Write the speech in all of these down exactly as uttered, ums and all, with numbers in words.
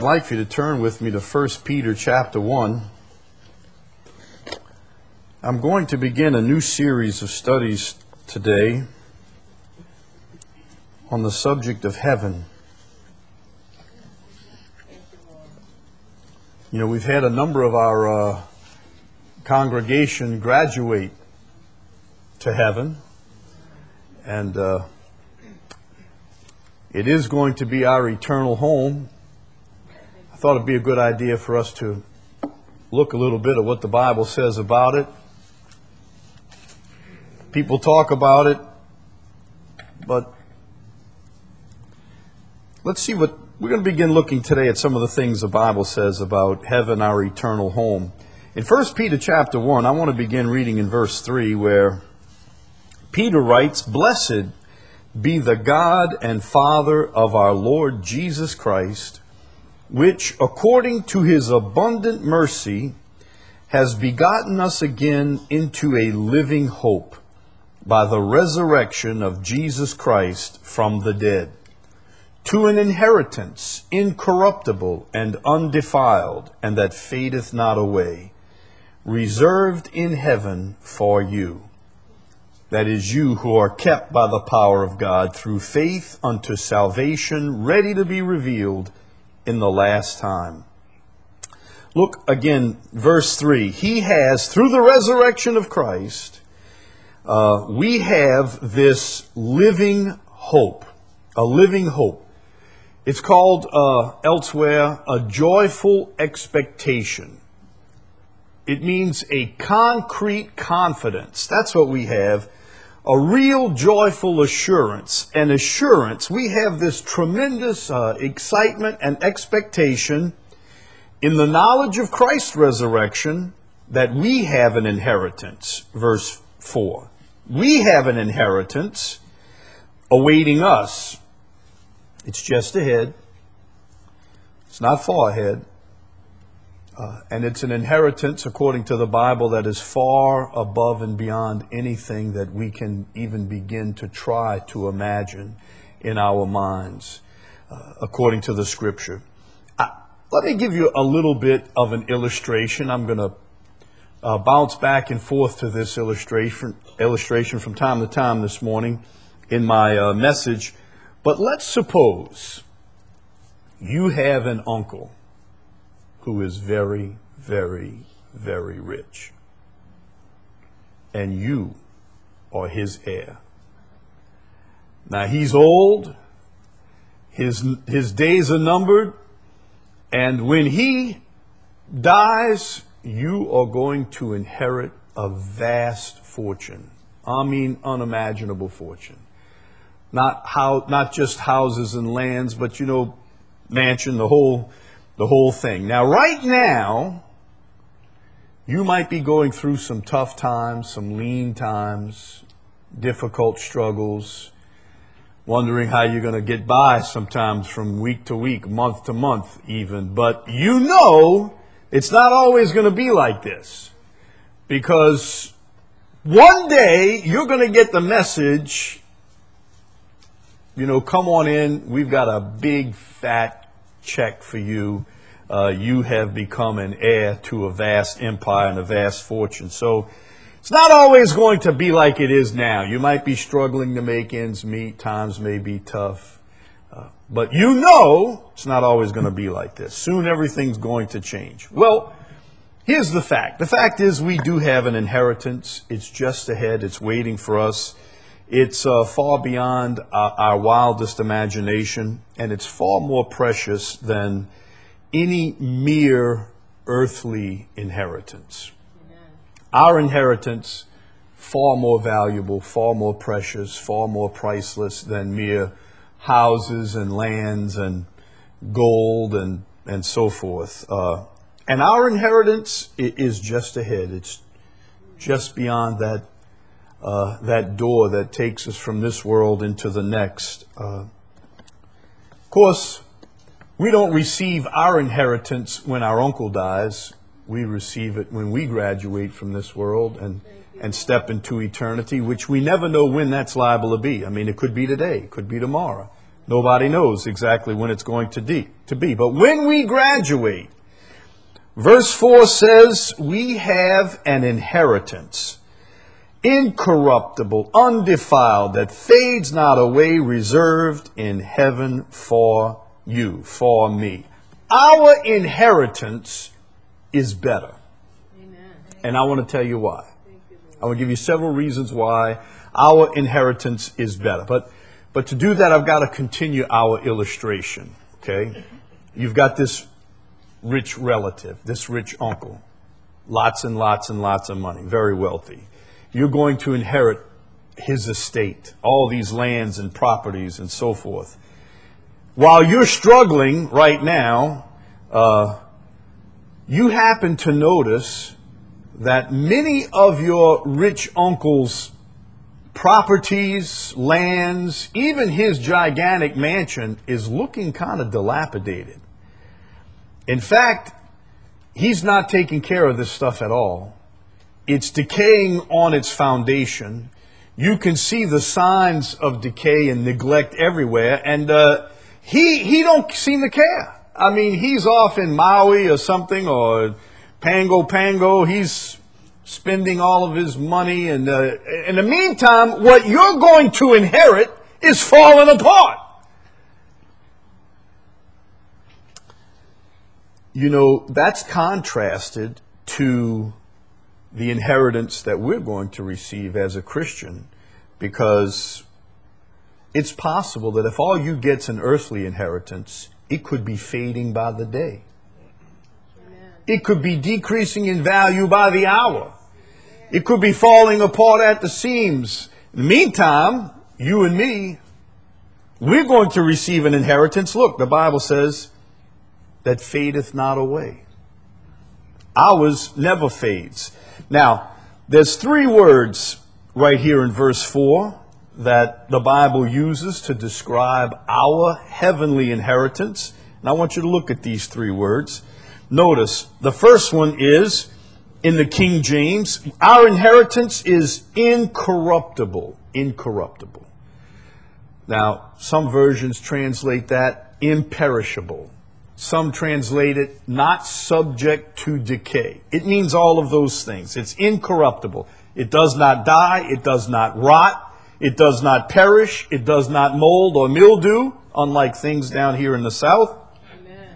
I'd like for you to turn with me to First Peter chapter one. I'm going to begin a new series of studies today on the subject of heaven. You know, we've had a number of our uh, congregation graduate to heaven, and uh, it is going to be our eternal home. I thought it'd be a good idea for us to look a little bit at what the Bible says about it. People talk about it, but let's see what we're going to begin looking today at some of the things the Bible says about heaven, our eternal home. In First Peter chapter one, I want to begin reading in verse three, where Peter writes, "Blessed be the God and Father of our Lord Jesus Christ, which according to his abundant mercy has begotten us again into a living hope by the resurrection of Jesus Christ from the dead, to an inheritance incorruptible and undefiled, and that fadeth not away, reserved in heaven for you. That is, you who are kept by the power of God through faith unto salvation, ready to be revealed in the last time." Look again, verse three. He has, through the resurrection of Christ, uh, we have this living hope, a living hope. It's called uh, elsewhere a joyful expectation. It means a concrete confidence. That's what we have. A real joyful assurance. An assurance. We have this tremendous uh, excitement and expectation in the knowledge of Christ's resurrection that we have an inheritance. Verse four. We have an inheritance awaiting us. It's just ahead. It's not far ahead. Uh, and it's an inheritance, according to the Bible, that is far above and beyond anything that we can even begin to try to imagine in our minds, uh, according to the Scripture. I, let me give you a little bit of an illustration. I'm going to uh, bounce back and forth to this illustration, illustration from time to time this morning in my uh, message. But let's suppose you have an uncle who is very, very, very rich, and you are his heir. Now, he's old, his, his days are numbered, and when he dies, you are going to inherit a vast fortune. I mean, unimaginable fortune. Not how, not just houses and lands, but, you know, mansion, the whole The whole thing. Now, right now, you might be going through some tough times, some lean times, difficult struggles, wondering how you're going to get by sometimes from week to week, month to month even. But you know it's not always going to be like this, because one day you're going to get the message, you know, come on in, we've got a big fat check for you. Uh, you have become an heir to a vast empire and a vast fortune. So it's not always going to be like it is now. You might be struggling to make ends meet. Times may be tough. Uh, but you know it's not always going to be like this. Soon everything's going to change. Well, here's the fact. The fact is we do have an inheritance. It's just ahead. It's waiting for us. It's uh, far beyond our, our wildest imagination, and it's far more precious than any mere earthly inheritance. Amen. Our inheritance, far more valuable, far more precious, far more priceless than mere houses and lands and gold and, and so forth. Uh, and our inheritance is just ahead. It's just beyond that Uh, that door that takes us from this world into the next. Uh, of course, we don't receive our inheritance when our uncle dies. We receive it when we graduate from this world and, and step into eternity, which we never know when that's liable to be. I mean, it could be today, it could be tomorrow. Nobody knows exactly when it's going to, de- to be. But when we graduate, verse four says, we have an inheritance, incorruptible, undefiled, that fades not away, reserved in heaven for you, for me. Our inheritance is better. Amen. And I want to tell you why. I want to give you several reasons why our inheritance is better. But but to do that, I've got to continue our illustration. Okay? You've got this rich relative, this rich uncle. Lots and lots and lots of money, very wealthy. You're going to inherit his estate, all these lands and properties and so forth. While you're struggling right now, uh, you happen to notice that many of your rich uncle's properties, lands, even his gigantic mansion is looking kind of dilapidated. In fact, he's not taking care of this stuff at all. It's decaying on its foundation. You can see the signs of decay and neglect everywhere, and uh, he he don't seem to care. I mean, he's off in Maui or something, or Pango Pango. He's spending all of his money, and uh, in the meantime, what you're going to inherit is falling apart. You know, that's contrasted to the inheritance that we're going to receive as a Christian, because it's possible that if all you get's an earthly inheritance, it could be fading by the day. Amen. It could be decreasing in value by the hour. It could be falling apart at the seams. In the meantime, you and me, we're going to receive an inheritance. Look, the Bible says that fadeth not away. Ours never fades. Now, there's three words right here in verse four that the Bible uses to describe our heavenly inheritance. And I want you to look at these three words. Notice, the first one is, in the King James, our inheritance is incorruptible. Incorruptible. Now, some versions translate that imperishable. Some translate it not subject to decay. It means all of those things. It's incorruptible. It does not die. It does not rot. It does not perish. It does not mold or mildew, unlike things down here in the South. Amen.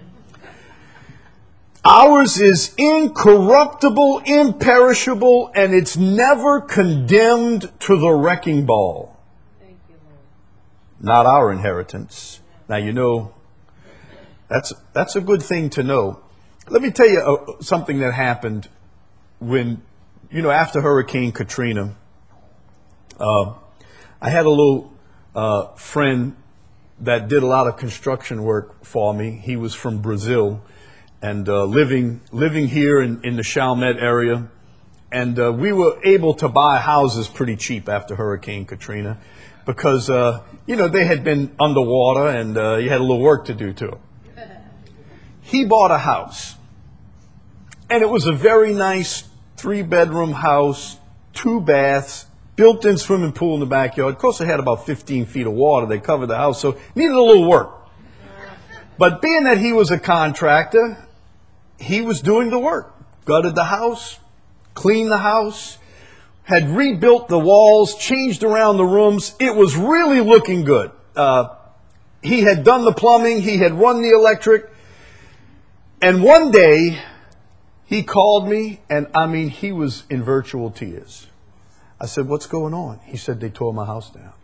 Ours is incorruptible, imperishable, and it's never condemned to the wrecking ball. Thank you, Lord. Not our inheritance. Now, you know, That's that's a good thing to know. Let me tell you uh, something that happened when, you know, after Hurricane Katrina. Uh, I had a little uh, friend that did a lot of construction work for me. He was from Brazil and uh, living living here in, in the Chalmette area. And uh, we were able to buy houses pretty cheap after Hurricane Katrina because, uh, you know, they had been underwater and uh, you had a little work to do to them. He bought a house, and it was a very nice three-bedroom house, two baths, built-in swimming pool in the backyard. Of course, it had about fifteen feet of water. They covered the house, so it needed a little work. But being that he was a contractor, he was doing the work. Gutted the house, cleaned the house, had rebuilt the walls, changed around the rooms. It was really looking good. Uh, he had done the plumbing. He had run the electric. And one day, he called me, and I mean, he was in virtual tears. I said, "What's going on?" He said, "They tore my house down."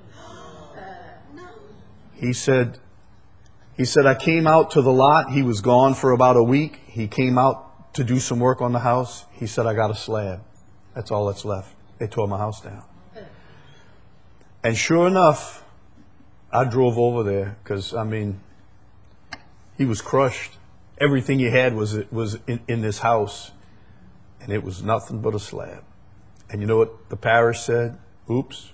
He said, he said, "I came out to the lot." He was gone for about a week. He came out to do some work on the house. He said, "I got a slab. That's all that's left. They tore my house down." And sure enough, I drove over there because, I mean, he was crushed. Everything he had was was in, in this house, and it was nothing but a slab. And you know what the parish said? Oops.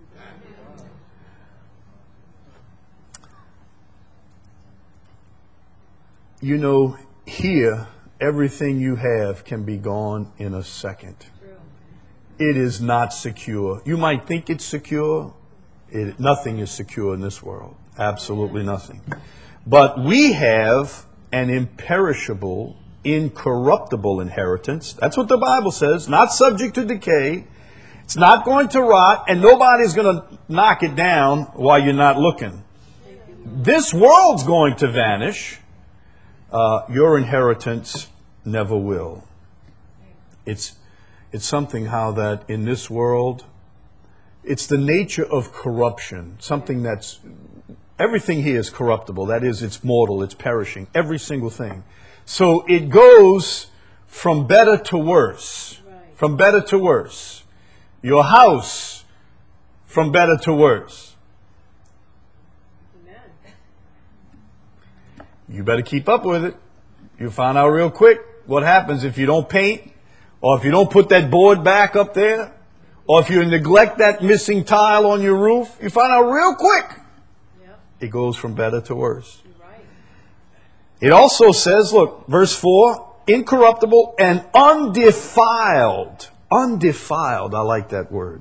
You know, here, everything you have can be gone in a second. It is not secure. You might think it's secure. It, nothing is secure in this world. Absolutely nothing. But we have an imperishable, incorruptible inheritance. That's what the Bible says. Not subject to decay. It's not going to rot, and nobody's going to knock it down while you're not looking. This world's going to vanish. Uh, your inheritance never will. It's, it's something how that in this world, it's the nature of corruption. Something that's, everything here is corruptible. That is, it's mortal, it's perishing. Every single thing. So it goes from better to worse. From better to worse. Your house, from better to worse. Amen. You better keep up with it. You'll find out real quick what happens if you don't paint, or if you don't put that board back up there, or if you neglect that missing tile on your roof. You find out real quick. Yep. It goes from better to worse. You're right. It also says, look, verse four, incorruptible and undefiled. Undefiled, I like that word.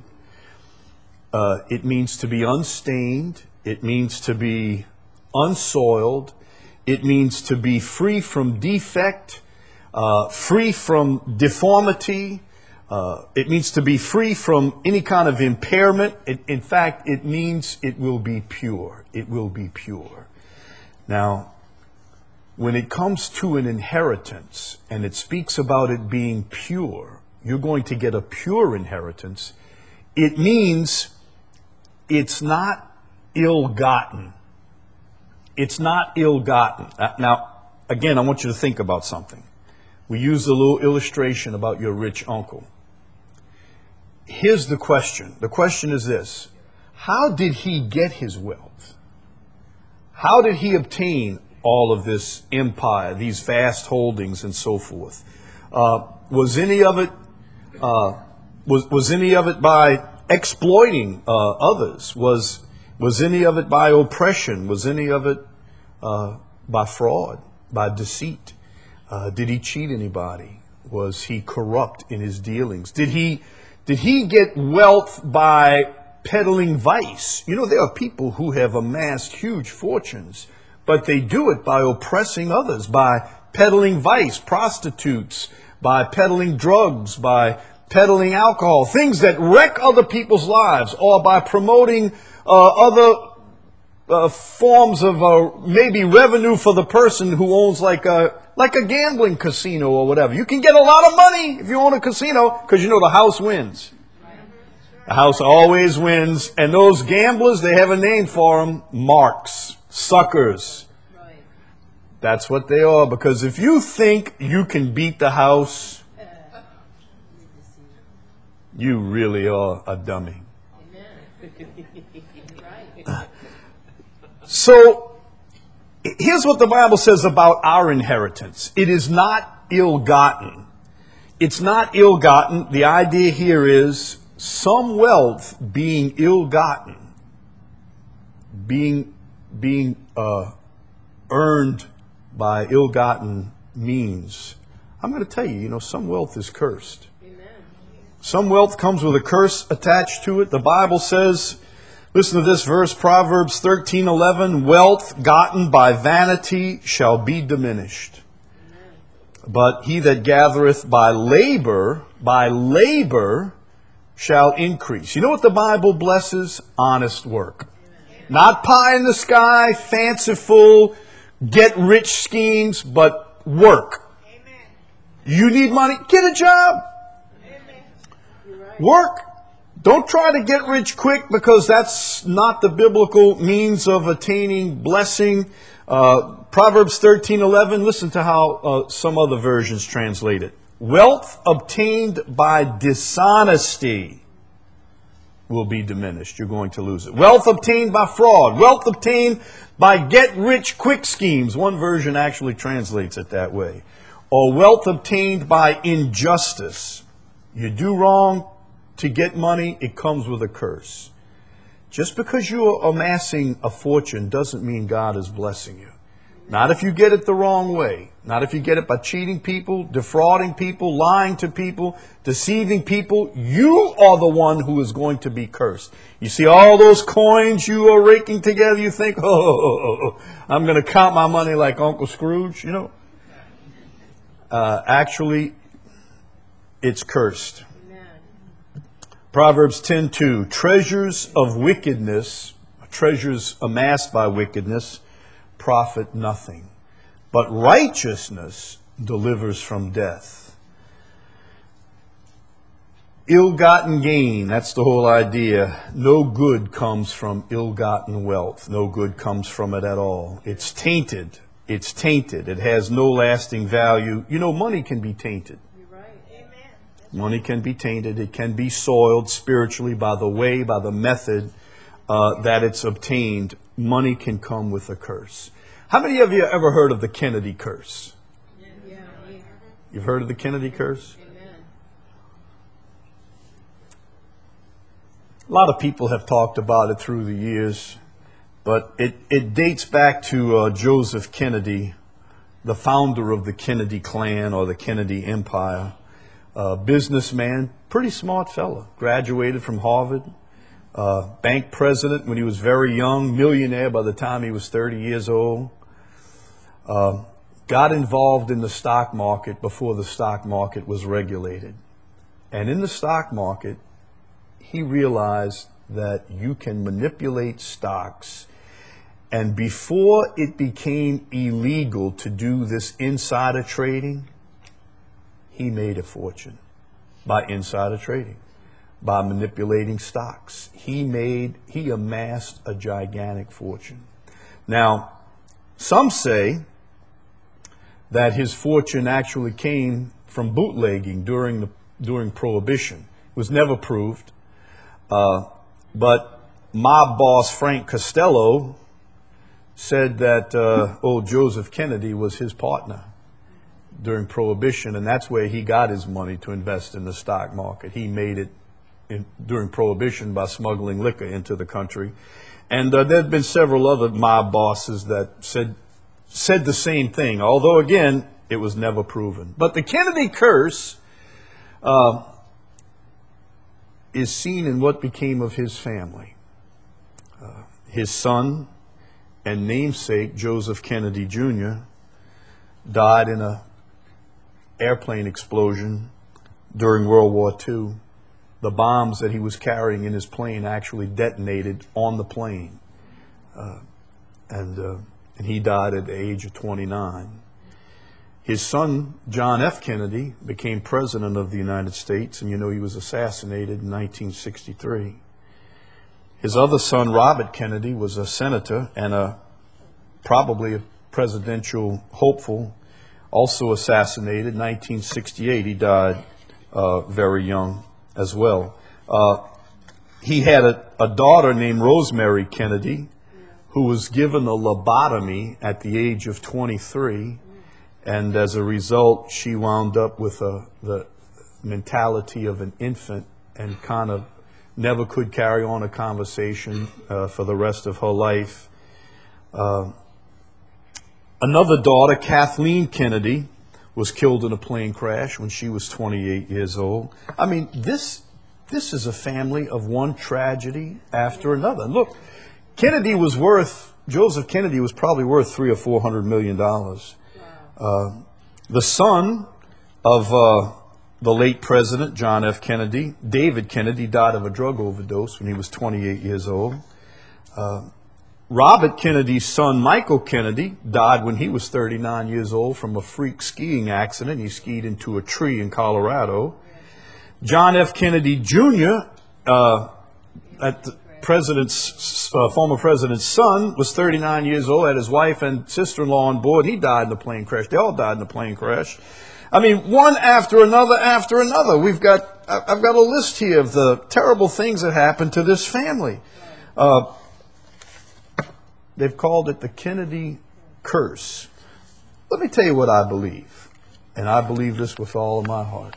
Uh, it means to be unstained. It means to be unsoiled. It means to be free from defect, uh, free from deformity. Uh, it means to be free from any kind of impairment. It, in fact, it means it will be pure. It will be pure. Now, when it comes to an inheritance, and it speaks about it being pure, you're going to get a pure inheritance. It means it's not ill-gotten. It's not ill-gotten. Now, again, I want you to think about something. We used a little illustration about your rich uncle. Here's the question. The question is this. How did he get his wealth? How did he obtain all of this empire, these vast holdings and so forth? Uh, was any of it Uh, was was any of it by exploiting uh, others? Was was any of it by oppression? Was any of it uh, by fraud, by deceit? Uh, did he cheat anybody? Was he corrupt in his dealings? Did he did he get wealth by peddling vice? You know, there are people who have amassed huge fortunes, but they do it by oppressing others, by peddling vice, prostitutes, by peddling drugs, by peddling alcohol, things that wreck other people's lives, or by promoting uh, other uh, forms of uh, maybe revenue for the person who owns like a like a gambling casino or whatever. You can get a lot of money if you own a casino because you know the house wins. The house always wins, and those gamblers, they have a name for them: marks, suckers. That's what they are, because if you think you can beat the house, you really are a dummy. So, here's what the Bible says about our inheritance. It is not ill-gotten. It's not ill-gotten. The idea here is some wealth being ill-gotten, being, being uh, earned by ill-gotten means. I'm going to tell you, you know, some wealth is cursed. Some wealth comes with a curse attached to it. The Bible says, listen to this verse, Proverbs thirteen eleven, wealth gotten by vanity shall be diminished. But he that gathereth by labor, by labor shall increase. You know what the Bible blesses? Honest work. Not pie in the sky, fanciful, get rich schemes, but work. You need money? Get a job. Work. Don't try to get rich quick, because that's not the biblical means of attaining blessing. Uh, Proverbs thirteen eleven, listen to how uh, some other versions translate it. Wealth obtained by dishonesty will be diminished. You're going to lose it. Wealth obtained by fraud. Wealth obtained by get-rich-quick schemes. One version actually translates it that way. Or wealth obtained by injustice. You do wrong to get money, it comes with a curse. Just because you are amassing a fortune doesn't mean God is blessing you. Not if you get it the wrong way. Not if you get it by cheating people, defrauding people, lying to people, deceiving people. You are the one who is going to be cursed. You see all those coins you are raking together, you think, oh, oh, oh, oh I'm going to count my money like Uncle Scrooge, you know. Uh, actually, it's cursed. Amen. Proverbs ten two, treasures of wickedness, treasures amassed by wickedness, profit nothing, but righteousness delivers from death. Ill-gotten gain, that's the whole idea. No good comes from ill-gotten wealth. No good comes from it at all. It's tainted. It's tainted. It has no lasting value. You know, money can be tainted. You're right. Amen. Money can be tainted. It can be soiled spiritually by the way, by the method uh, that it's obtained. Money can come with a curse. How many of you ever heard of the Kennedy curse? Yeah. You've heard of the Kennedy curse? Amen. A lot of people have talked about it through the years, but it, it dates back to uh, Joseph Kennedy, the founder of the Kennedy clan or the Kennedy empire. Uh, businessman, pretty smart fella, graduated from Harvard. Uh, bank president when he was very young, millionaire by the time he was thirty years old. Uh, got involved in the stock market before the stock market was regulated. And in the stock market, he realized that you can manipulate stocks. And before it became illegal to do this insider trading, he made a fortune by insider trading. By manipulating stocks. He made, he amassed a gigantic fortune. Now, some say that his fortune actually came from bootlegging during the during Prohibition. It was never proved. Uh, but mob boss Frank Costello said that uh, old Joseph Kennedy was his partner during Prohibition, and that's where he got his money to invest in the stock market. He made it In, during Prohibition by smuggling liquor into the country. And uh, there have been several other mob bosses that said said the same thing, although, again, it was never proven. But the Kennedy curse uh, is seen in what became of his family. Uh, his son and namesake, Joseph Kennedy Junior, died in an airplane explosion during World War Two. The bombs that he was carrying in his plane actually detonated on the plane. Uh, and, uh, and he died at the age of twenty-nine. His son, John F. Kennedy, became president of the United States, and you know he was assassinated in nineteen sixty-three. His other son, Robert Kennedy, was a senator and a probably a presidential hopeful, also assassinated in nineteen sixty-eight. He died uh, very young as well. Uh, he had a, a daughter named Rosemary Kennedy, who was given a lobotomy at the age of twenty-three, and as a result, she wound up with a, the mentality of an infant and kind of never could carry on a conversation uh, for the rest of her life. Uh, another daughter, Kathleen Kennedy, was killed in a plane crash when she was twenty-eight years old. I mean, this this is a family of one tragedy after another. Look, Kennedy was worth, Joseph Kennedy was probably worth three or four hundred million dollars. Uh, the son of uh, the late president, John F. Kennedy, David Kennedy, died of a drug overdose when he was twenty-eight years old. Uh, Robert Kennedy's son, Michael Kennedy, died when he was thirty-nine years old from a freak skiing accident. He skied into a tree in Colorado. John F. Kennedy Junior, uh, at the president's, uh, former president's son, was thirty-nine years old, had his wife and sister-in-law on board. He died in a plane crash. They all died in a plane crash. I mean, one after another after another. We've got, I've got a list here of the terrible things that happened to this family. Uh, They've called it the Kennedy curse. Let me tell you what I believe, and I believe this with all of my heart.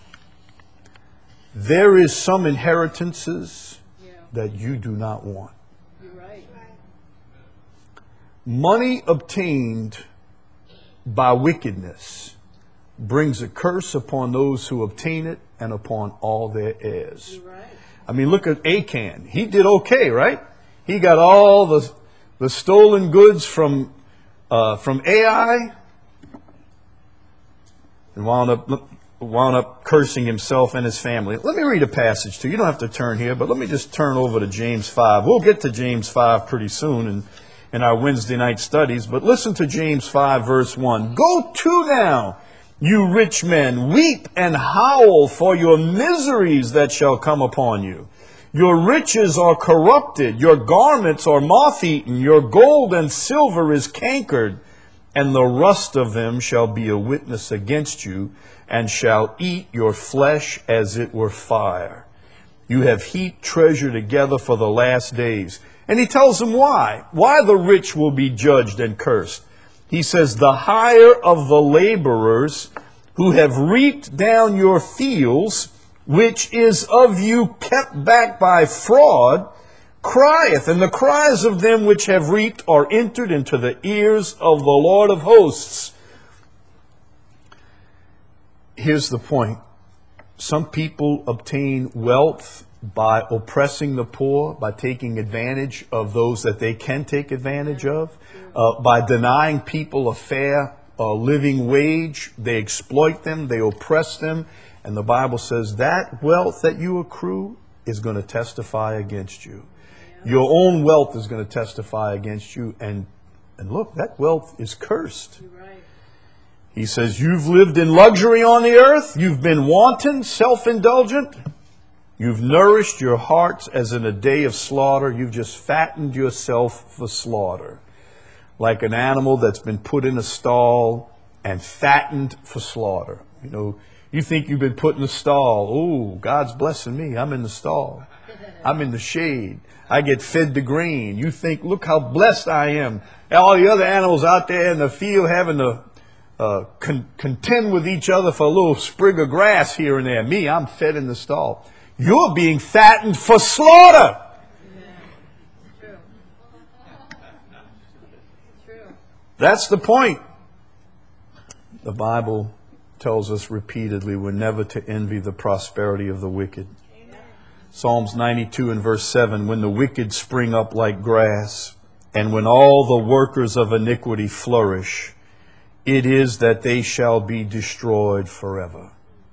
There is some inheritances yeah. that you do not want. You're right. Money obtained by wickedness brings a curse upon those who obtain it and upon all their heirs. Right. I mean, look at Achan. He did okay, right? He got all the the stolen goods from uh, from Ai and wound up wound up cursing himself and his family. Let me read a passage to you. You don't have to turn here, but let me just turn over to James five. We'll get to James five pretty soon in, in our Wednesday night studies. But listen to James five, verse one. Go to now, you rich men, weep and howl for your miseries that shall come upon you. Your riches are corrupted, your garments are moth-eaten, your gold and silver is cankered, and the rust of them shall be a witness against you, and shall eat your flesh as it were fire. You have heaped treasure together for the last days. And he tells them why. Why the rich will be judged and cursed. He says, the hire of the laborers who have reaped down your fields, which is of you kept back by fraud, crieth, and the cries of them which have reaped are entered into the ears of the Lord of hosts. Here's the point. Some people obtain wealth by oppressing the poor, by taking advantage of those that they can take advantage of, uh, by denying people a fair uh, living wage. They exploit them, they oppress them. And the Bible says that wealth that you accrue is going to testify against you. Your own wealth is going to testify against you. And, and look, that wealth is cursed. Right. He says, you've lived in luxury on the earth. You've been wanton, self-indulgent. You've nourished your hearts as in a day of slaughter. You've just fattened yourself for slaughter. Like an animal that's been put in a stall and fattened for slaughter. You know, you think you've been put in the stall. Oh, God's blessing me. I'm in the stall. I'm in the shade. I get fed the grain. You think, look how blessed I am. All the other animals out there in the field having to uh, con- contend with each other for a little sprig of grass here and there. Me, I'm fed in the stall. You're being fattened for slaughter. True. True. That's the point. The Bible tells us repeatedly we're never to envy the prosperity of the wicked. Amen. Psalms ninety-two and verse seven, when the wicked spring up like grass, and when all the workers of iniquity flourish, it is that they shall be destroyed forever,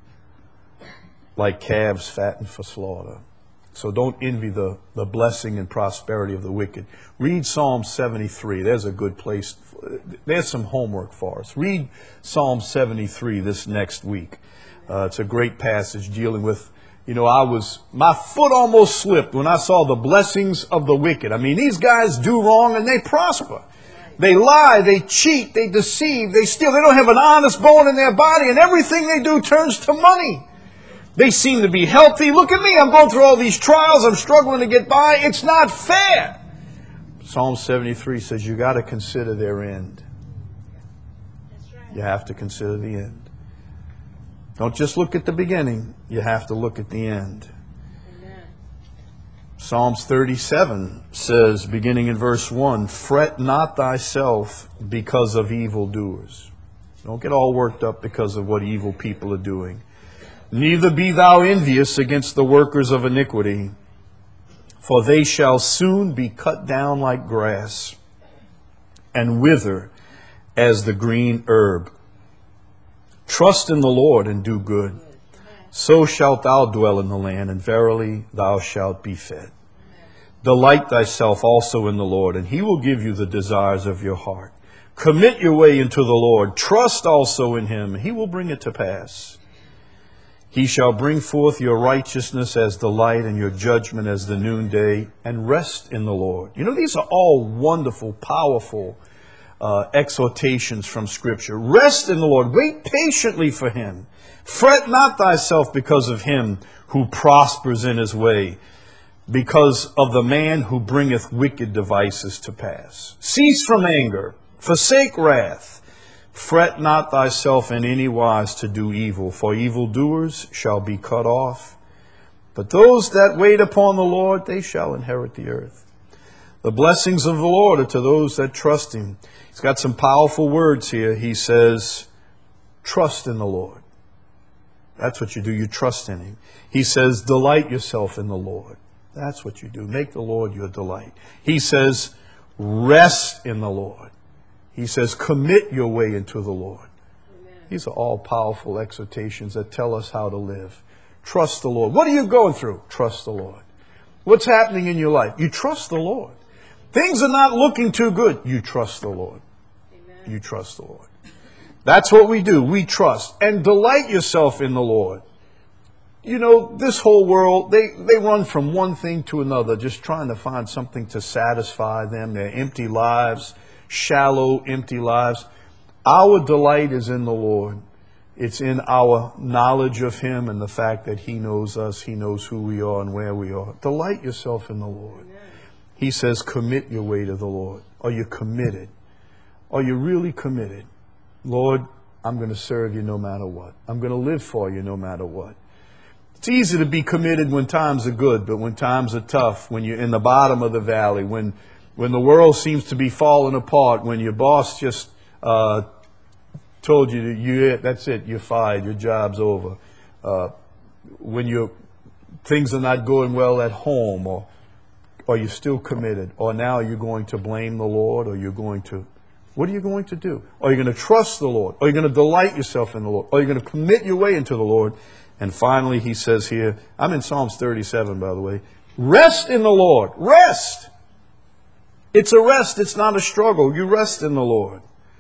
like calves fattened for slaughter. So don't envy the, the blessing and prosperity of the wicked. Read Psalm seventy-three. There's a good place. There's some homework for us. Read Psalm seventy-three this next week. Uh, it's a great passage dealing with, you know, I was, my foot almost slipped when I saw the blessings of the wicked. I mean, these guys do wrong and they prosper. They lie, they cheat, they deceive, they steal. They don't have an honest bone in their body, and everything they do turns to money. They seem to be healthy. Look at me. I'm going through all these trials. I'm struggling to get by. It's not fair. Psalm seventy-three says you got to consider their end. That's right. You have to consider the end. Don't just look at the beginning. You have to look at the end. Amen. Psalms thirty-seven says, beginning in verse one, fret not thyself because of evildoers. Don't get all worked up because of what evil people are doing. Neither be thou envious against the workers of iniquity, for they shall soon be cut down like grass, and wither as the green herb. Trust in the Lord and do good. So shalt thou dwell in the land, and verily thou shalt be fed. Delight thyself also in the Lord, and he will give you the desires of your heart. Commit your way into the Lord. Trust also in him. He will bring it to pass. He shall bring forth your righteousness as the light and your judgment as the noonday, and rest in the Lord. You know, these are all wonderful, powerful uh, exhortations from Scripture. Rest in the Lord. Wait patiently for him. Fret not thyself because of him who prospers in his way, because of the man who bringeth wicked devices to pass. Cease from anger. Forsake wrath. Fret not thyself in any wise to do evil, for evildoers shall be cut off. But those that wait upon the Lord, they shall inherit the earth. The blessings of the Lord are to those that trust him. He's got some powerful words here. He says, trust in the Lord. That's what you do. You trust in Him. He says, delight yourself in the Lord. That's what you do. Make the Lord your delight. He says, rest in the Lord. He says, commit your way into the Lord. Amen. These are all powerful exhortations that tell us how to live. Trust the Lord. What are you going through? Trust the Lord. What's happening in your life? You trust the Lord. Things are not looking too good. You trust the Lord. Amen. You trust the Lord. That's what we do. We trust. And delight yourself in the Lord. You know, this whole world, they, they run from one thing to another, just trying to find something to satisfy them, their empty lives, shallow, empty lives. Our delight is in the Lord. It's in our knowledge of Him and the fact that He knows us, He knows who we are and where we are. Delight yourself in the Lord. Amen. He says, commit your way to the Lord. Are you committed? Are you really committed? Lord, I'm going to serve you no matter what. I'm going to live for you no matter what. It's easy to be committed when times are good, but when times are tough, when you're in the bottom of the valley, when when the world seems to be falling apart, when your boss just uh, told you that you that's it, you're fired, your job's over, uh, when you things are not going well at home, or are you still committed, or now you're going to blame the Lord, or you're going to, what are you going to do? Are you going to trust the Lord? Are you going to delight yourself in the Lord? Are you going to commit your way into the Lord? And finally, he says here, I'm in Psalms thirty-seven, by the way, rest in the Lord. Rest. It's a rest. It's not a struggle. You rest in the Lord.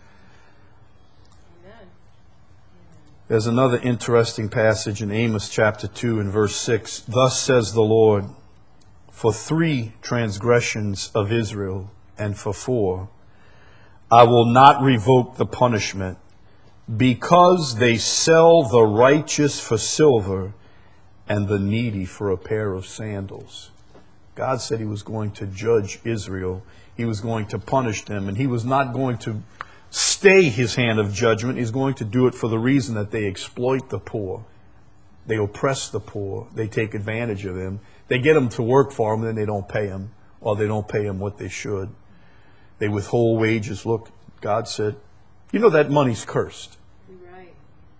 Amen. There's another interesting passage in Amos chapter two and verse six. Thus says the Lord, for three transgressions of Israel and for four, I will not revoke the punishment, because they sell the righteous for silver and the needy for a pair of sandals. God said He was going to judge Israel. He was going to punish them, and He was not going to stay His hand of judgment. He's going to do it for the reason that they exploit the poor. They oppress the poor. They take advantage of them. They get them to work for them, then they don't pay them, or they don't pay them what they should. They withhold wages. Look, God said, you know that money's cursed. Right.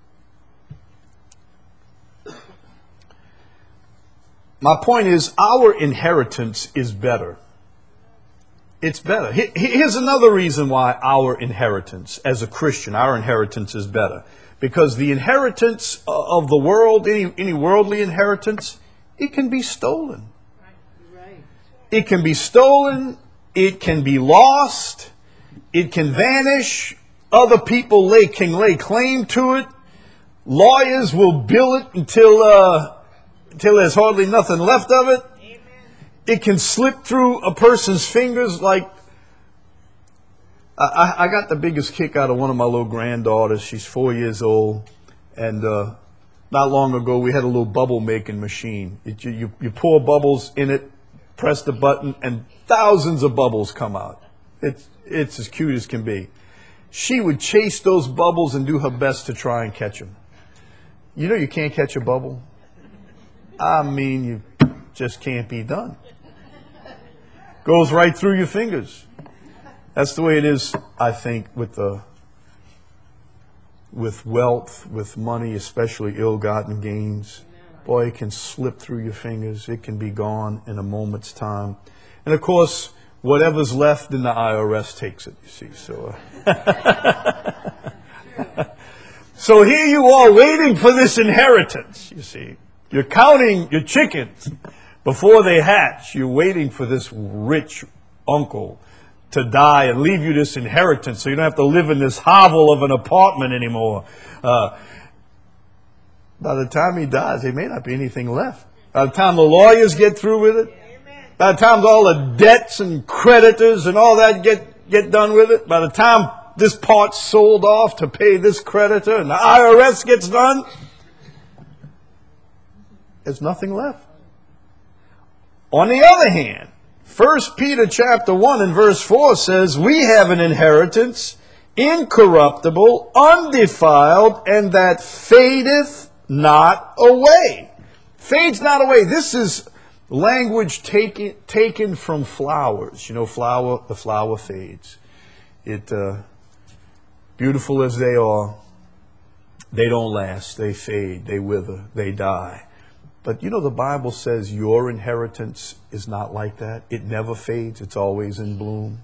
My point is, our inheritance is better. It's better. Here's another reason why our inheritance, as a Christian, our inheritance is better. Because the inheritance of the world, any, any worldly inheritance, it can be stolen. Right. It can be stolen. It can be lost. It can vanish. Other people lay, can lay claim to it. Lawyers will bill it until uh, until there's hardly nothing left of it. Amen. It can slip through a person's fingers like... I, I got the biggest kick out of one of my little granddaughters. She's four years old. And uh, not long ago, we had a little bubble making machine. It, you, you, you pour bubbles in it, press the button, and thousands of bubbles come out. It's, it's as cute as can be. She would chase those bubbles and do her best to try and catch them. You know you can't catch a bubble? I mean, you just can't be done. Goes right through your fingers. That's the way it is, I think, with the with wealth, with money, especially ill-gotten gains. Boy, it can slip through your fingers. It can be gone in a moment's time. And of course, whatever's left in the I R S takes it, you see. So, uh, so here you are waiting for this inheritance, you see. You're counting your chickens before they hatch. You're waiting for this rich uncle to die and leave you this inheritance so you don't have to live in this hovel of an apartment anymore. Uh, by the time he dies, there may not be anything left. By the time the lawyers get through with it, by the time all the debts and creditors and all that get, get done with it, by the time this part's sold off to pay this creditor and the I R S gets done, there's nothing left. On the other hand, First Peter chapter one and verse four says, we have an inheritance, incorruptible, undefiled, and that fadeth not away. Fades not away. This is language taken taken from flowers. You know, flower, the flower fades. It, uh, beautiful as they are, they don't last. They fade, they wither, they die. But you know, the Bible says your inheritance is not like that. It never fades. It's always in bloom.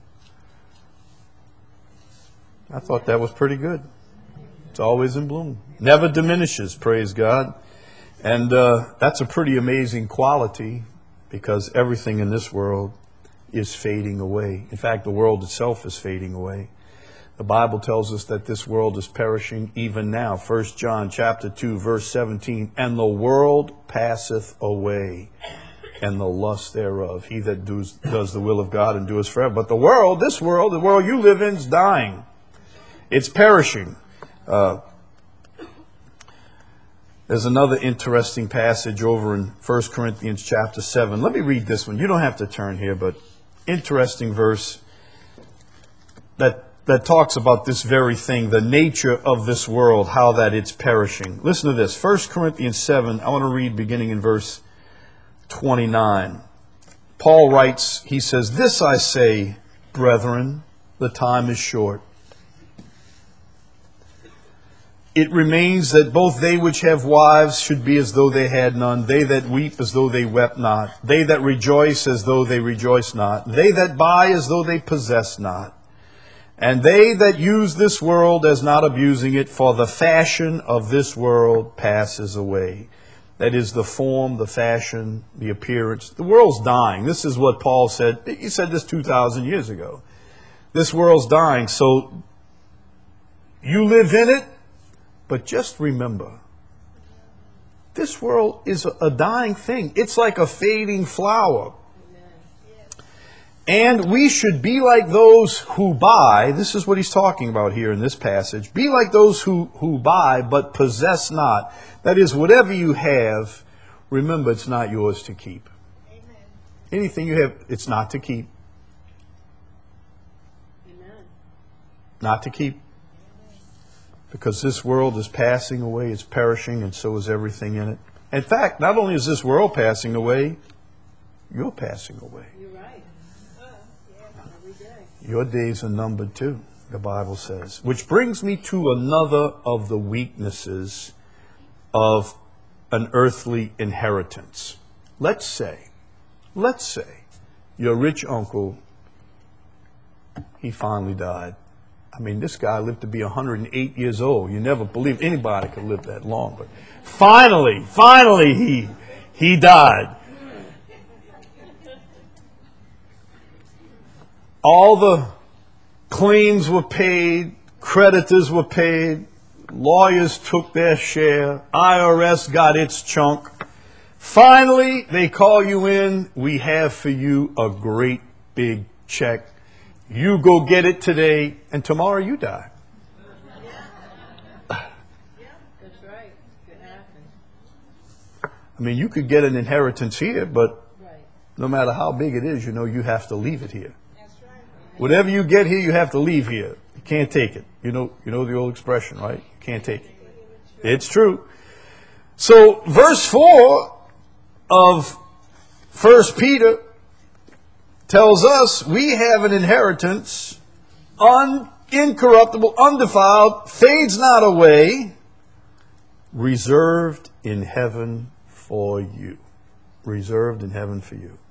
I thought that was pretty good. It's always in bloom. Never diminishes, praise God. And uh, that's a pretty amazing quality, because everything in this world is fading away. In fact, the world itself is fading away. The Bible tells us that this world is perishing even now. First John chapter two, verse seventeen, and the world passeth away, and the lust thereof. He that does, does the will of God endures forever. But the world, this world, the world you live in, is dying. It's perishing. Uh, there's another interesting passage over in First Corinthians chapter seven. Let me read this one. You don't have to turn here, but interesting verse that that talks about this very thing, the nature of this world, how that it's perishing. Listen to this. First Corinthians seven, I want to read beginning in verse twenty-nine. Paul writes, he says, "This I say, brethren, the time is short. It remains that both they which have wives should be as though they had none, they that weep as though they wept not, they that rejoice as though they rejoice not, they that buy as though they possess not, and they that use this world as not abusing it, for the fashion of this world passes away." That is, the form, the fashion, the appearance. The world's dying. This is what Paul said. He said this two thousand years ago. This world's dying, so you live in it. But just remember, this world is a dying thing. It's like a fading flower. And we should be like those who buy. This is what he's talking about here in this passage. Be like those who, who buy, but possess not. That is, whatever you have, remember it's not yours to keep. Amen. Anything you have, it's not to keep. Amen. Not to keep. Because this world is passing away, it's perishing, and so is everything in it. In fact, not only is this world passing away, you're passing away. You're right. Uh, yeah, every day. Your days are numbered too, the Bible says. Which brings me to another of the weaknesses of an earthly inheritance. Let's say, let's say, your rich uncle, he finally died. I mean, this guy lived to be one hundred eight years old. You never believe anybody could live that long. But finally, finally, he he died. All the claims were paid. Creditors were paid. Lawyers took their share. I R S got its chunk. Finally, they call you in. We have for you a great big check. You go get it today, and tomorrow you die. Yeah, that's right. It happens. I mean, you could get an inheritance here, but no matter how big it is, you know you have to leave it here. That's right. Whatever you get here, you have to leave here. You can't take it. You know, you know the old expression, right? You can't take it. It's true. So, verse four of First Peter tells us we have an inheritance, un, incorruptible, undefiled, fades not away, reserved in heaven for you. Reserved in heaven for you.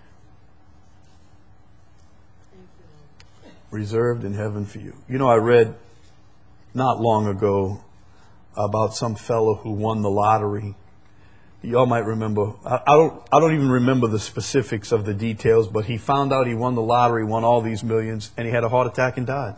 Reserved in heaven for you. You know, I read not long ago about some fellow who won the lottery. Y'all might remember. I, I don't. I don't even remember the specifics of the details. But he found out he won the lottery, won all these millions, and he had a heart attack and died.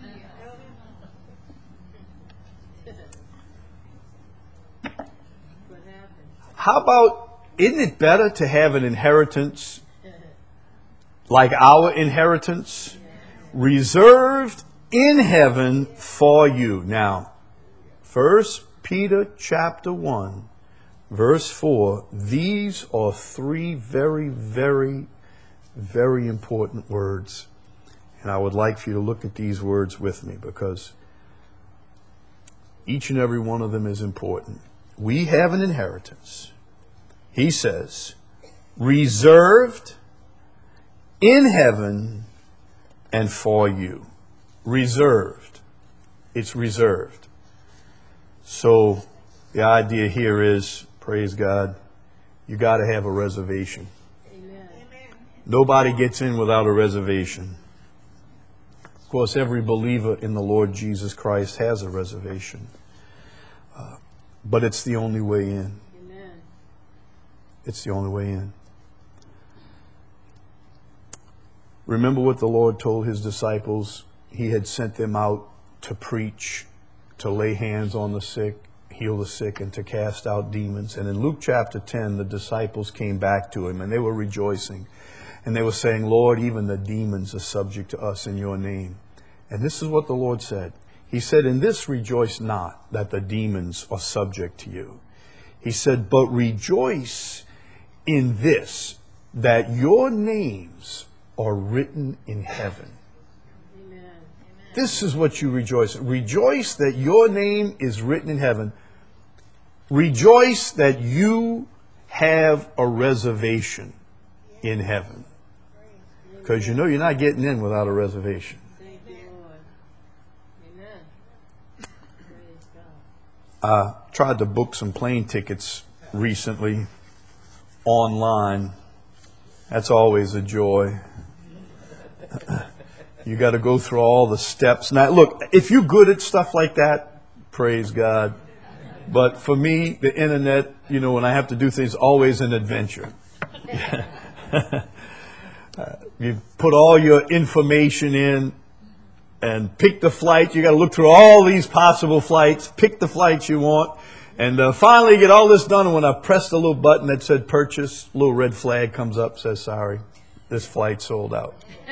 How about? Isn't it better to have an inheritance like our inheritance, reserved in heaven for you? Now, First Peter chapter one. Verse four, these are three very, very, very important words. And I would like for you to look at these words with me, because each and every one of them is important. We have an inheritance. He says, reserved in heaven and for you. reserved. It's reserved. So the idea here is, praise God, you got to have a reservation. Amen. Nobody gets in without a reservation. Of course, every believer in the Lord Jesus Christ has a reservation. Uh, but it's the only way in. Amen. It's the only way in. Remember what the Lord told his disciples? He had sent them out to preach, to lay hands on the sick, heal the sick, and to cast out demons. And in Luke chapter ten, the disciples came back to him and they were rejoicing. And they were saying, Lord, even the demons are subject to us in your name. And this is what the Lord said. He said, in this rejoice not that the demons are subject to you. He said, but rejoice in this, that your names are written in heaven. Amen. This is what you rejoice in. Rejoice that your name is written in heaven. Rejoice that you have a reservation in heaven. Because you know you're not getting in without a reservation. Thank you, Lord. Amen. Praise God. I tried to book some plane tickets recently online. That's always a joy. You got to go through all the steps. Now, look, if you're good at stuff like that, praise God. But for me, the internet, you know, when I have to do things, always an adventure. uh, you put all your information in and pick the flight. You got to look through all these possible flights, pick the flights you want, and uh, finally get all this done. And when I press the little button that said purchase, a little red flag comes up, says, sorry, this flight sold out.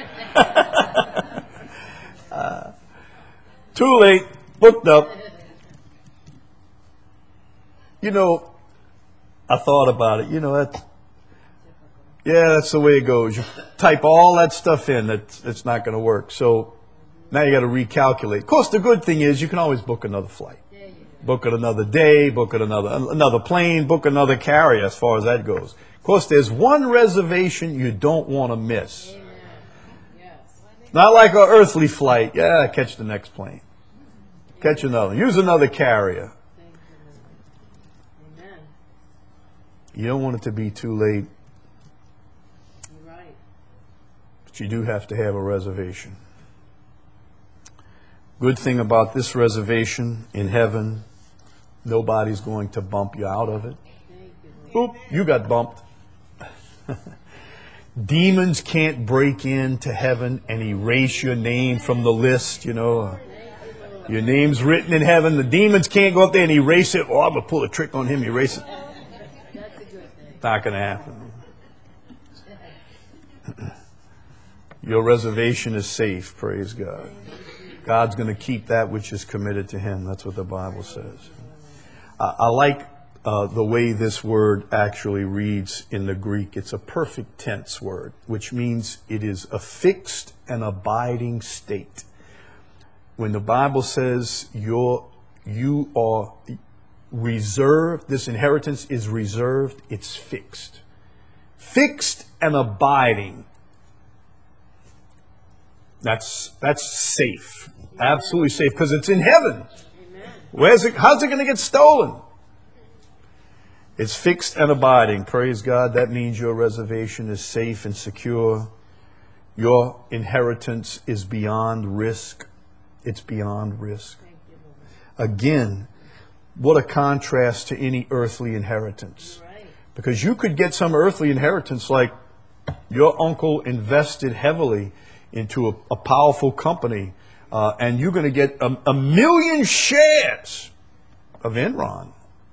uh, too late, booked up. You know, I thought about it. You know, that's, yeah, that's the way it goes. You type all that stuff in, that's, it's not going to work. So now you got to recalculate. Of course, the good thing is you can always book another flight. Book it another day, book it another another plane, book another carrier as far as that goes. Of course, there's one reservation you don't want to miss. Amen. Yes. Not like an earthly flight. Yeah, catch the next plane. Catch another. Use another carrier. Thank you, Lord. Amen. You don't want it to be too late, You're right. but you do have to have a reservation. Good thing about this reservation in heaven, nobody's going to bump you out of it. Thank you, Lord. Oop, you got bumped. Demons can't break into heaven and erase your name from the list, you know. Your name's written in heaven. The demons can't go up there and erase it. Oh, I'm going to pull a trick on him, erase it. That's a good thing. Not going to happen. Your reservation is safe, praise God. God's going to keep that which is committed to him. That's what the Bible says. I, I like uh, the way this word actually reads in the Greek. It's a perfect tense word, which means it is a fixed and abiding state. When the Bible says you're, you are reserved, this inheritance is reserved, it's fixed. Fixed and abiding. That's that's safe, absolutely safe, because it's in heaven. Amen. Where's it? How's it going to get stolen? It's fixed and abiding. Praise God. That means your reservation is safe and secure. Your inheritance is beyond risk. It's beyond risk. Thank you, Lord. Again, what a contrast to any earthly inheritance. Right. Because you could get some earthly inheritance, like your uncle invested heavily into a, a powerful company, uh, and you're going to get a, a million shares of Enron.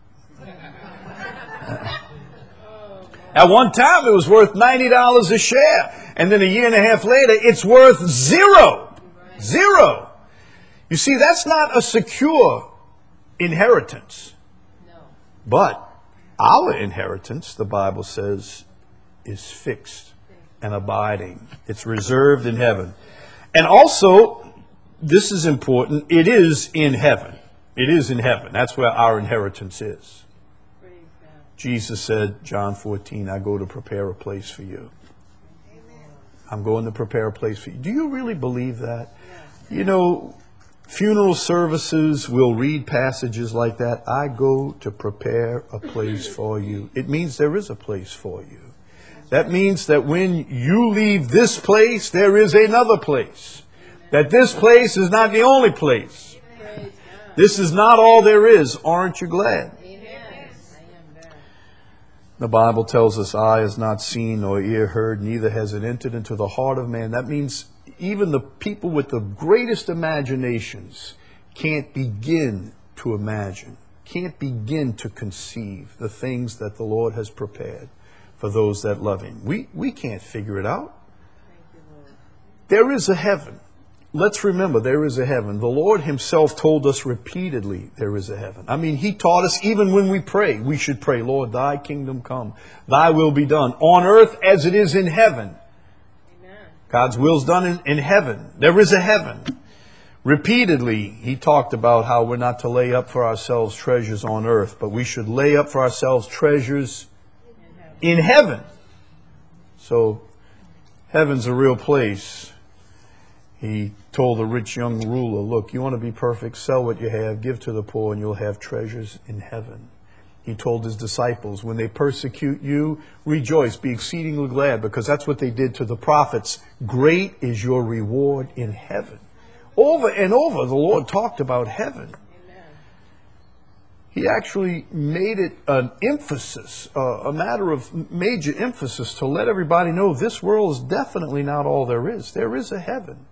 At one time, it was worth ninety dollars a share, and then a year and a half later, it's worth zero. Zero. You see, that's not a secure inheritance. No. But our inheritance, the Bible says, is fixed and abiding. It's reserved in heaven. And also, this is important, it is in heaven. It is in heaven. That's where our inheritance is. Praise God. Jesus said, John fourteen, I go to prepare a place for you. Amen. I'm going to prepare a place for you. Do you really believe that? Yes. You know, funeral services will read passages like that. I go to prepare a place for you. It means there is a place for you. That means that when you leave this place, there is another place. That this place is not the only place. This is not all there is. Aren't you glad? The Bible tells us, eye has not seen nor ear heard, neither has it entered into the heart of man. That means even the people with the greatest imaginations can't begin to imagine, can't begin to conceive the things that the Lord has prepared for those that love Him. We, we can't figure it out. There is a heaven. Let's remember, there is a heaven. The Lord Himself told us repeatedly there is a heaven. I mean, He taught us even when we pray, we should pray, Lord, Thy kingdom come, Thy will be done on earth as it is in heaven. Amen. God's will's done in, in heaven. There is a heaven. Repeatedly, He talked about how we're not to lay up for ourselves treasures on earth, but we should lay up for ourselves treasures in heaven. In heaven. So, heaven's a real place. He told the rich young ruler, look, you want to be perfect, sell what you have, give to the poor, and you'll have treasures in heaven. He told His disciples, when they persecute you, rejoice, be exceedingly glad, because that's what they did to the prophets. Great is your reward in heaven. Over and over, the Lord talked about heaven. He actually made it an emphasis, uh, a matter of major emphasis, to let everybody know this world is definitely not all there is. There is a heaven.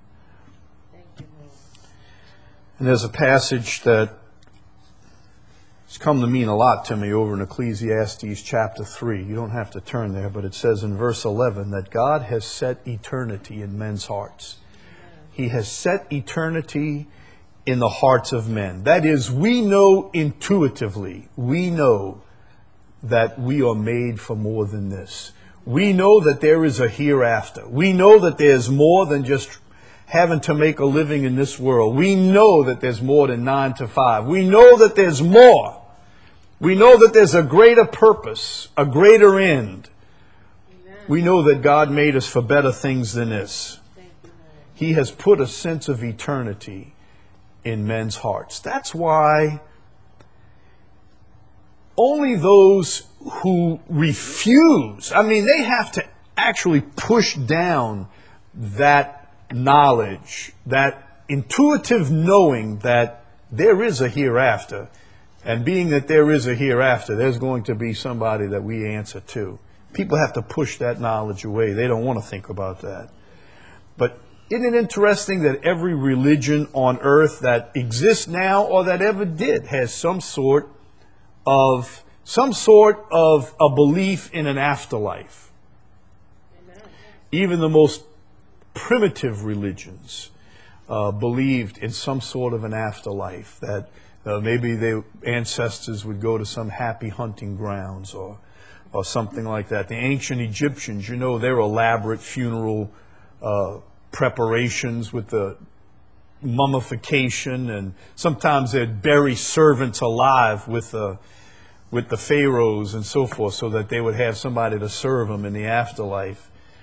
And there's a passage that has come to mean a lot to me over in Ecclesiastes chapter three. You don't have to turn there, but it says in verse eleven that God has set eternity in men's hearts. He has set eternity in the hearts of men. That is, we know intuitively, we know that we are made for more than this. We know that there is a hereafter. We know that there's more than just having to make a living in this world. We know that there's more than nine to five. We know that there's more. We know that there's a greater purpose, a greater end. Amen. We know that God made us for better things than this. You, He has put a sense of eternity in men's hearts. That's why only those who refuse, I mean, they have to actually push down that knowledge, that intuitive knowing that there is a hereafter. And being that there is a hereafter, there's going to be somebody that we answer to. People have to push that knowledge away. They don't want to think about that. But isn't it interesting that every religion on earth that exists now or that ever did has some sort of some sort of a belief in an afterlife? Amen. Even the most primitive religions uh, believed in some sort of an afterlife, that uh, maybe their ancestors would go to some happy hunting grounds or or something like that. The ancient Egyptians, you know, their elaborate funeral uh, preparations with the mummification, and sometimes they'd bury servants alive with the with the pharaohs and so forth, so that they would have somebody to serve them in the afterlife.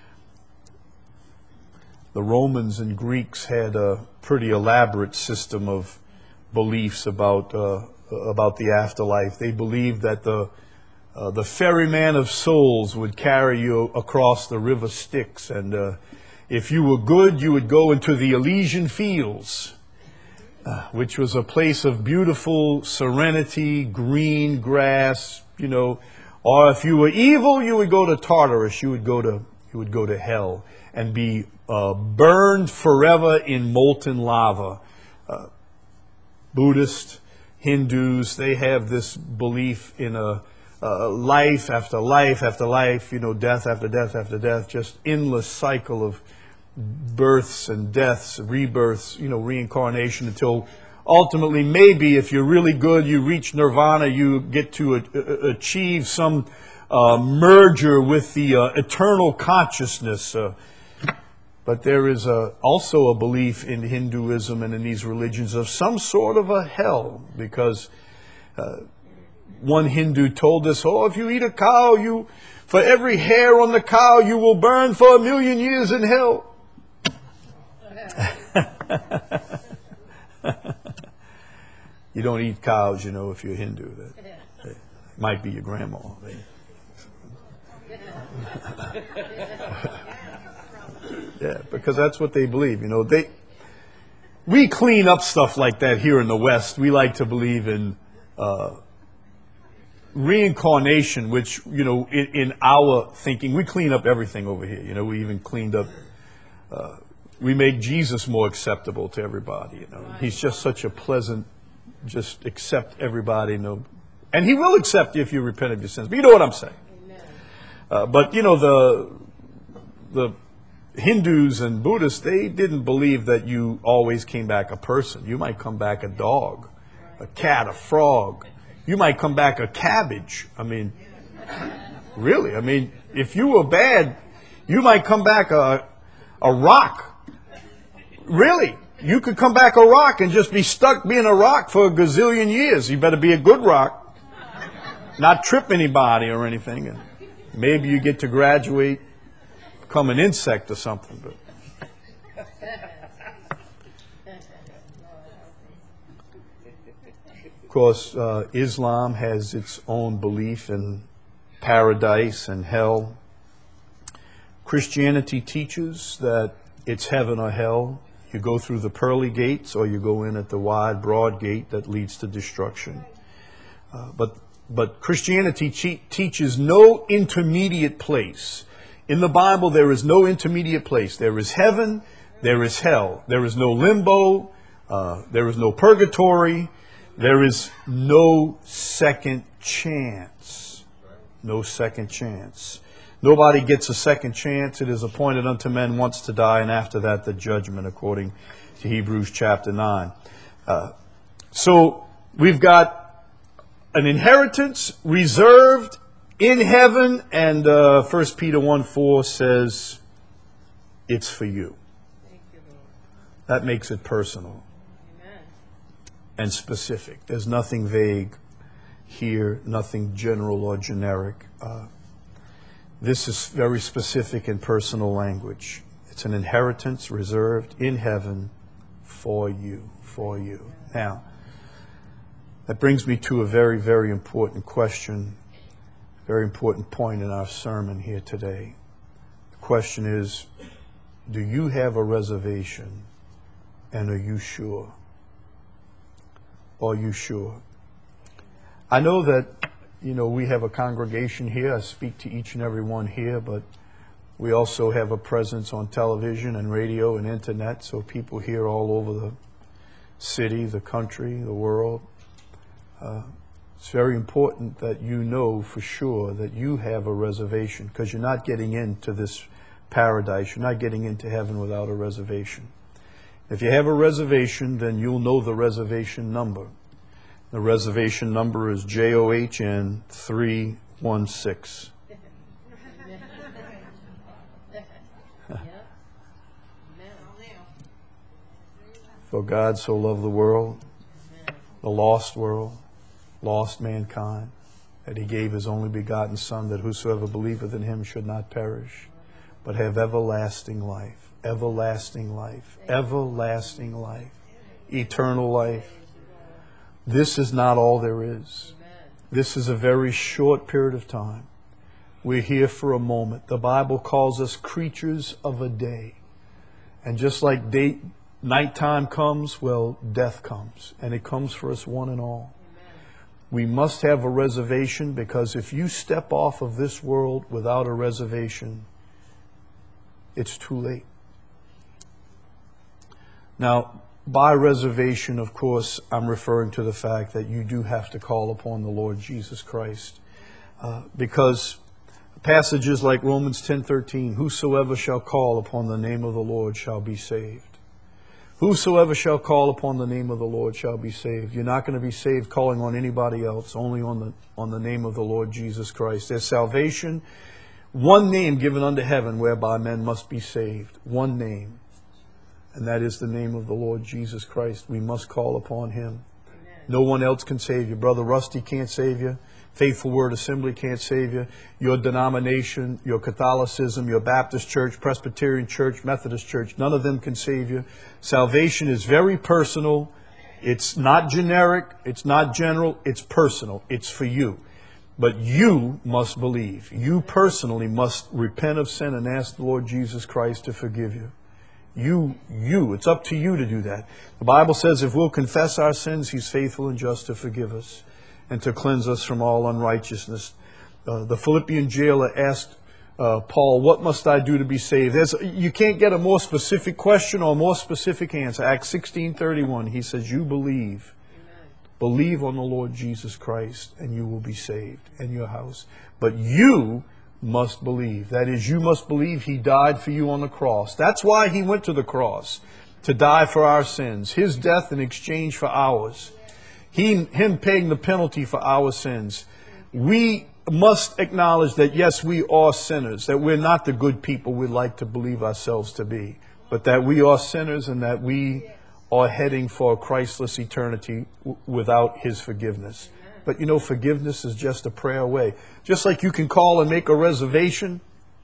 The Romans and Greeks had a pretty elaborate system of beliefs about uh, about the afterlife. They believed that the uh, the ferryman of souls would carry you across the river Styx, and uh, if you were good, you would go into the Elysian fields, uh, which was a place of beautiful serenity, green grass, you know. Or if you were evil, you would go to Tartarus. You would go to you would go to hell and be uh, burned forever in molten lava. Uh, Buddhists, Hindus, they have this belief in a, a life after life after life, you know, death after death after death, just endless cycle of births and deaths, rebirths, you know, reincarnation, until ultimately, maybe if you're really good, you reach nirvana, you get to a, a, achieve some uh, merger with the uh, eternal consciousness. Uh, but there is a, also a belief in Hinduism and in these religions of some sort of a hell, because uh, one Hindu told us, oh, if you eat a cow, you, for every hair on the cow, you will burn for a million years in hell. You don't eat cows, you know, if you're Hindu. That, that might be your grandma. Yeah, because that's what they believe. You know, they we clean up stuff like that here in the West. We like to believe in uh, reincarnation, which, you know, in, in our thinking, we clean up everything over here. You know, we even cleaned up. Uh, we make Jesus more acceptable to everybody. You know, he's just such a pleasant. Just accept everybody, you know, and he will accept you if you repent of your sins. But you know what I'm saying. Uh, but you know the the Hindus and Buddhists, they didn't believe that you always came back a person. You might come back a dog, a cat, a frog. You might come back a cabbage. I mean, really. I mean, if you were bad, you might come back a a rock. Really. You could come back a rock and just be stuck being a rock for a gazillion years. You better be a good rock, not trip anybody or anything. And maybe you get to graduate, become an insect or something. But of course, uh, Islam has its own belief in paradise and hell. Christianity teaches that it's heaven or hell. You go through the pearly gates or you go in at the wide, broad gate that leads to destruction. Uh, but but Christianity che- teaches no intermediate place. In the Bible, there is no intermediate place. There is heaven, there is hell. There is no limbo, uh, there is no purgatory, there is no second chance. No second chance. Nobody gets a second chance. It is appointed unto men once to die, and after that the judgment, according to Hebrews chapter nine. Uh, so we've got an inheritance reserved in heaven, and uh, First Peter one four says it's for you. Thank you, Lord. That makes it personal Amen. and specific. There's nothing vague here, nothing general or generic. Uh, This is very specific and personal language. It's an inheritance reserved in heaven for you, for you. Now, that brings me to a very, very important question, very important point in our sermon here today. The question is, do you have a reservation, and are you sure? Are you sure? I know that You know, we have a congregation here. I speak to each and every one here, but we also have a presence on television and radio and internet, so people here all over the city, the country, the world. Uh, it's very important that you know for sure that you have a reservation, because you're not getting into this paradise. You're not getting into heaven without a reservation. If you have a reservation, then you'll know the reservation number. The reservation number is J O H N three one six. For God so loved the world, the lost world, lost mankind, that he gave his only begotten Son, that whosoever believeth in him should not perish, but have everlasting life, everlasting life, everlasting life, eternal life. This is not all there is. This is a very short period of time. We're here for a moment. The Bible calls us creatures of a day. And just like day, nighttime comes, well, death comes. And it comes for us one and all. We must have a reservation, because if you step off of this world without a reservation, it's too late. Now, by reservation, of course, I'm referring to the fact that you do have to call upon the Lord Jesus Christ. Uh, because passages like Romans ten thirteen, whosoever shall call upon the name of the Lord shall be saved. Whosoever shall call upon the name of the Lord shall be saved. You're not going to be saved calling on anybody else, only on the, on the name of the Lord Jesus Christ. There's salvation, one name given unto heaven whereby men must be saved. One name. And that is the name of the Lord Jesus Christ. We must call upon him. Amen. No one else can save you. Brother Rusty can't save you. Faithful Word Assembly can't save you. Your denomination, your Catholicism, your Baptist Church, Presbyterian Church, Methodist Church, none of them can save you. Salvation is very personal. It's not generic. It's not general. It's personal. It's for you. But you must believe. You personally must repent of sin and ask the Lord Jesus Christ to forgive you. You, you, it's up to you to do that. The Bible says if we'll confess our sins, He's faithful and just to forgive us and to cleanse us from all unrighteousness. Uh, the Philippian jailer asked uh, Paul, what must I do to be saved? There's, you can't get a more specific question or a more specific answer. Acts sixteen thirty-one, he says, you believe. Amen. Believe on the Lord Jesus Christ and you will be saved and your house. But you must believe. That is, you must believe He died for you on the cross. That's why He went to the cross, to die for our sins. His death in exchange for ours. He, him paying the penalty for our sins. We must acknowledge that, yes, we are sinners, that we're not the good people we'd like to believe ourselves to be, but that we are sinners and that we are heading for a Christless eternity w- without His forgiveness. But you know, forgiveness is just a prayer away. Just like you can call and make a reservation.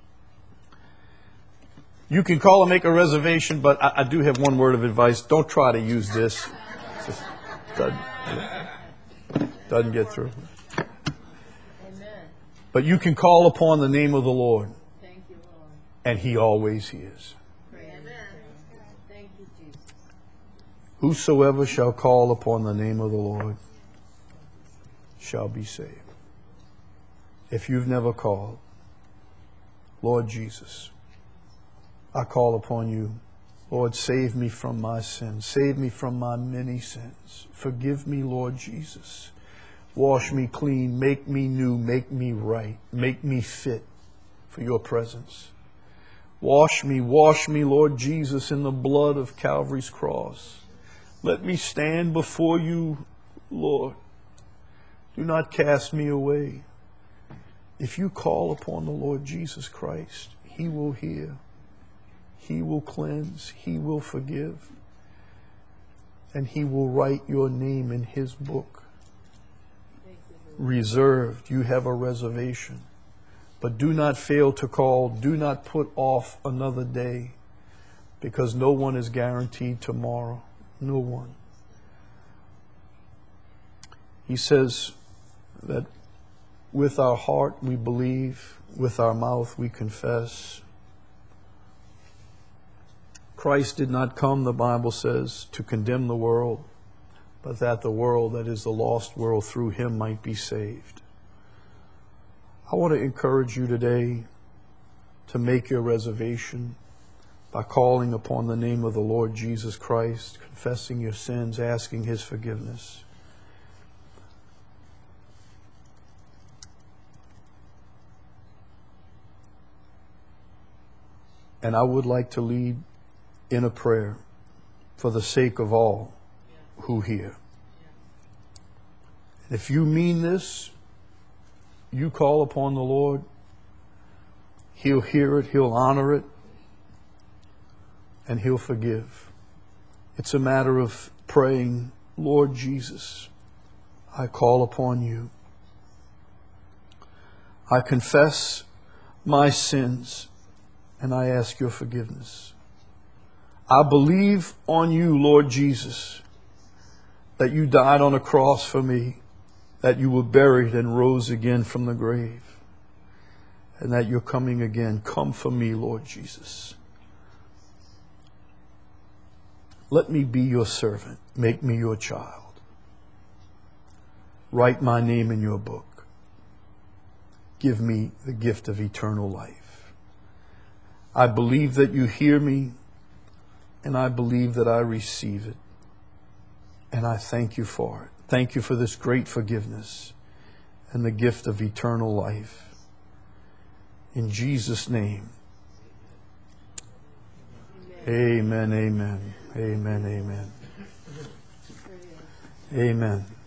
You can call and make a reservation, but I, I do have one word of advice. Don't try to use this. It just doesn't, doesn't get through. Amen. But you can call upon the name of the Lord. Thank you, Lord. And He always hears. Amen. Thank you, Jesus. Whosoever shall call upon the name of the Lord shall be saved. If you've never called, Lord Jesus, I call upon you. Lord, save me from my sins. Save me from my many sins. Forgive me, Lord Jesus. Wash me clean. Make me new. Make me right. Make me fit for your presence. Wash me, wash me, Lord Jesus, in the blood of Calvary's cross. Let me stand before you, Lord. Do not cast me away. If you call upon the Lord Jesus Christ, He will hear. He will cleanse. He will forgive. And He will write your name in His book. Reserved. You have a reservation. But do not fail to call. Do not put off another day, because no one is guaranteed tomorrow. No one. He says that with our heart we believe, with our mouth we confess. Christ did not come, the Bible says, to condemn the world, but that the world, that is the lost world, through Him might be saved. I want to encourage you today to make your reservation by calling upon the name of the Lord Jesus Christ, confessing your sins, asking His forgiveness. And I would like to lead in a prayer for the sake of all who hear. If you mean this, you call upon the Lord, He'll hear it, He'll honor it, and He'll forgive. It's a matter of praying, Lord Jesus, I call upon you. I confess my sins and I ask your forgiveness. I believe on you, Lord Jesus, that you died on a cross for me, that you were buried and rose again from the grave, and that you're coming again. Come for me, Lord Jesus. Let me be your servant. Make me your child. Write my name in your book. Give me the gift of eternal life. I believe that you hear me, and I believe that I receive it. And I thank you for it. Thank you for this great forgiveness and the gift of eternal life. In Jesus' name. Amen, amen, amen, amen. Amen.